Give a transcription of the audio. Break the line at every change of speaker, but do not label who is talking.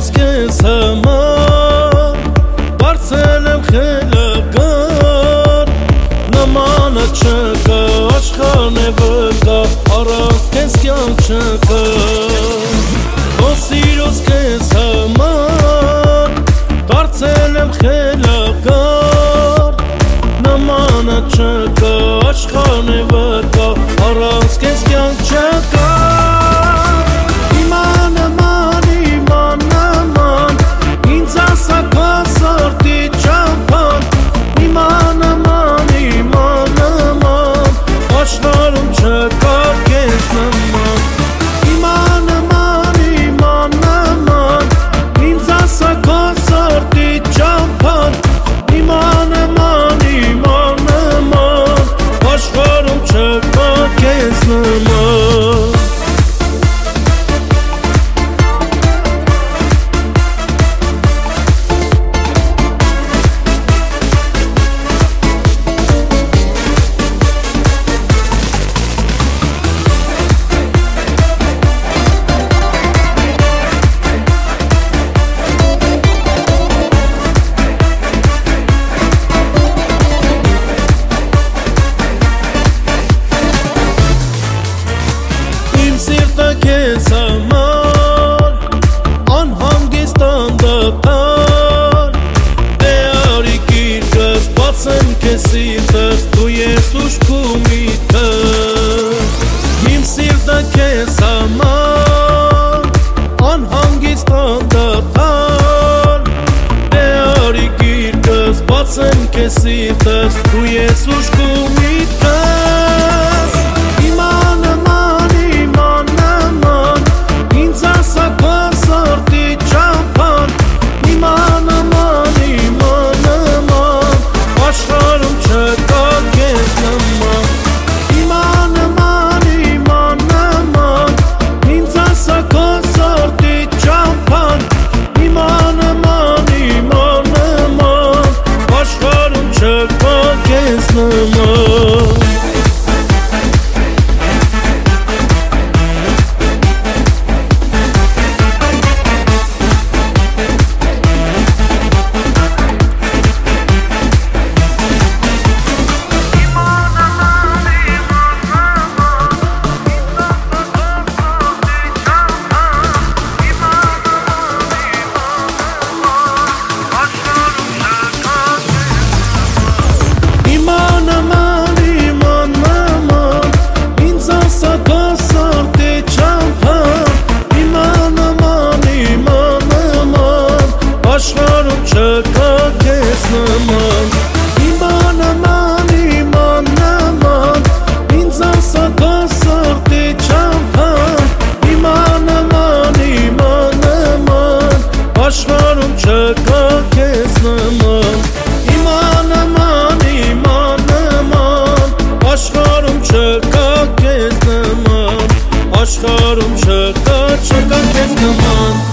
սիրոս կեզ համար բարձել եմ խելագար նմանը չկա աշխարհն է վկա առանց կեզ կյանք չկա սիրոս կեզ համար դարձել եմ խելագար նմանը չկա աշխարհն է վկա առանց կեզ կյանք չկա Կեզ համար անհանգիստ անդադար դե արի գիրկս բացեմ կեզ սիրտս դու ես ուշքում միտքս իմ սիրտը կեզ համար անհանգիստ անդադար դե արի գիրկս բացեմ կեզ սիրտս դու ես ուշքում միտքս աշխարհում չկա կեզ նման իման նման աշխարհում չկա կեզ նման աշխարհում չկա կեզ նման